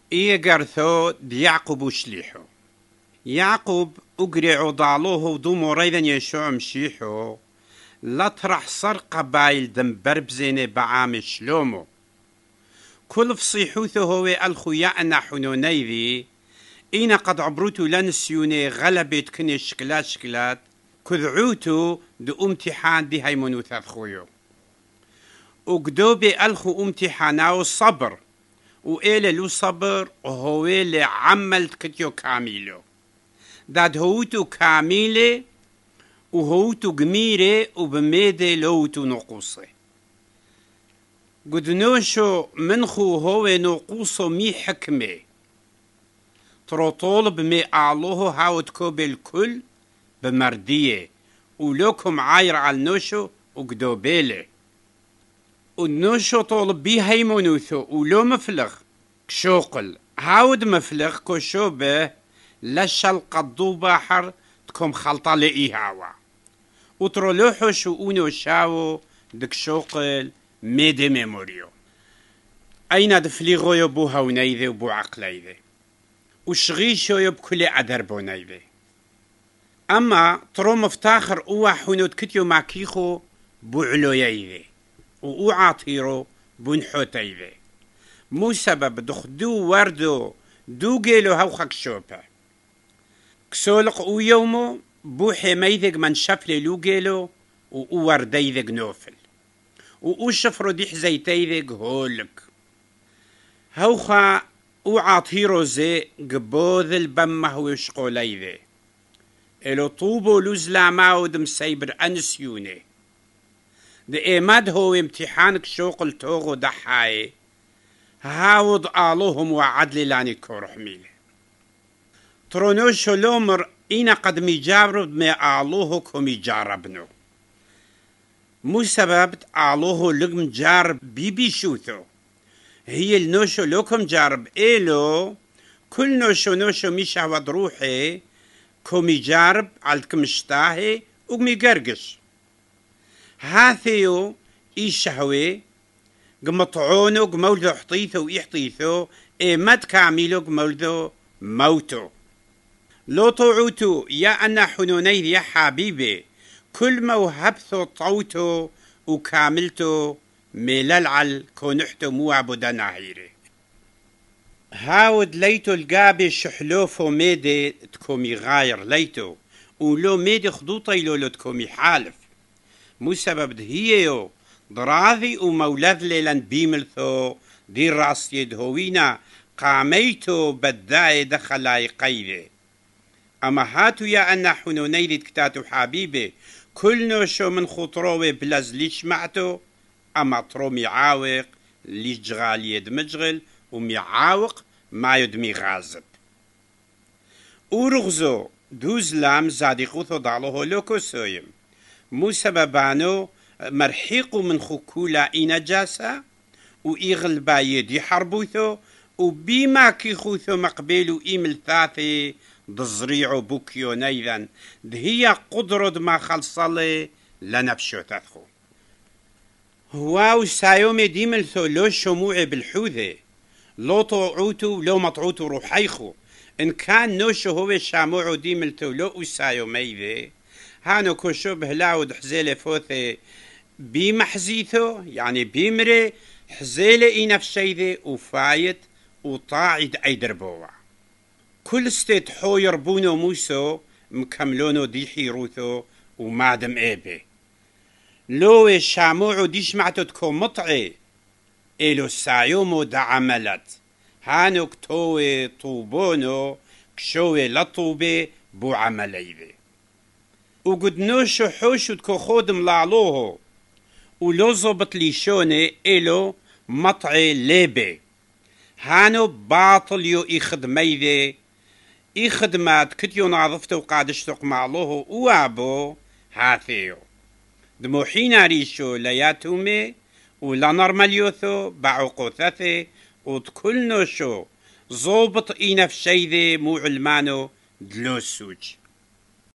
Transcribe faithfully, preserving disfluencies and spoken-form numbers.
إيجرثو ديعقوب شليحو يعقوب أقرع ضالوه دومو ريذن يشوع مشيحو لطرح صرقة بايل دم بربزيني بعام شلومو كل فصيحوثو هو الخياءنا حنونيذي إينا قد عبروتو لنسيوني غلبت كني شكلات شكلات كذعوتو دو امتحان دي هيمونو ثاثخويو وقدوبي ألخو امتحاناو الصبر وإيلي لو صبر وهو اللي عملت كتيو كاميلو داد هوتو كاميلي وهوتو جميري وبميدي لوتو نقوصي قد نوشو منخو هو نقوصو مي حكمي ترو طولب مي أعلوه هاوتكو بالكل بمردية ولوكم عاير على النوشو وقدوبيلي والنوشو طولب بي هيمونوثو ولو مفلغ كشوقل هاود مفلغ كشوبه لشل قدو بحر تكم خلطة لإيهاوا وترولوحو شو اونو شاو دك شوقل ميدي ميموريو أين دفليغو يبو هونيذي وبو عقليذي وشغيشو يبكلي عدربونيذي أما ترو مفتاخر أوا حنود كتيو ماكيخو بو علويذي وأو عاطيرو بو نحوتيذي مو سبب دخدو وردو دو جيلو هوخك شوبه كسولق او يومو بو حميذق من شفل لو جيلو و ورديذق نوفل و شفرو ديح زيتيذق هولك هوخا او عاطيرو زي قبوذ البمه وشقوليذي الو طوبو لوزلا ماود مسيبر انسيوني دي ايماد هو امتحانك شوقل توغو دحاي هاود آلوهم وعدلي لاني كورح ميلي ترونوشو لومر إنا قد ميجارب ما آلوه كم يجاربنو مو سبب آلوه لقم جارب بيبي شوثو هي النوشو لوكم جارب إيلو كل نوشو نوشو ميشا ودروحي كم يجارب عالكم اشتاهي وكم يقرقش هاثيو إيشهوي قمطعونو قمولدو حطيثو ويحطيثو إيه مد كاميلو قمولدو موتو لو طوعوتو يا أنا حنونيذ يا حبيبي كل موهبثو طوتو وكاملتو ميلالعل كونحتو موعبدا ناهيري هاود ليتو القابي شحلوفو ميدي تكومي غاير ليتو ولو ميدي خضوطي لولو تكومي حالف مو سبب دهيو ضراذي ومولاد ليلان بيملثو دي راس يدهوينا قاميتو بداي دخلاي قيدي أما هاتو يا أنا حنونيذ كتاتو حبيبي كل نوشو من خطروي بلاز ليش معتو أما ترو ميعاوق ليش جغال يد مجغل وميعاوق ما يدمي غازب ورغزو دوز لام زاديقوثو ضعلوه لوكو سويم مو سببانو مرحيقو من خكولا إنا جاسا وإيغل بايد يحربوثو وبيما كيخوثو مقبلو إيمل ثاثي ضزريعو بوكيو نيذن دهيا قدرد ما خلصالي لنفشو تثخو هواو سايومي ديملثو لو شموعي بالحوذي لو طوعوتو لو مطعوتو روحيخو إن كان نوشو هو شاموعو ديملثو لو سايومي ذي هانو كوشو بهلاود حزيلي فوثي بيمحزيثو يعني بيمري حزيلي اي نفسي ذي وفايت وطاعد اي دربوع كل ستيت حو يربونو موسو مكملونو دي حيروثو ومادم ايبي لو شاموعو ديش معتو تكو مطعي إلو سايومو دا عملت هانو كتوي طوبونو كشوي لطوبي بو عمليذي وقد نوشو حوشو تكو خود ملعلوهو ولو زبط ليشوني إلو مطعي ليبي هانو باطل يو إخدميذي إخدمات كتيو نعظفتو قادشتوق معلوهو وابو هاثيو دموحينا ريشو لياتومي ولا نرماليوثو بعقوثثي وتكل نوشو زوبط إينا في شيذي مو علمانو دلو السوج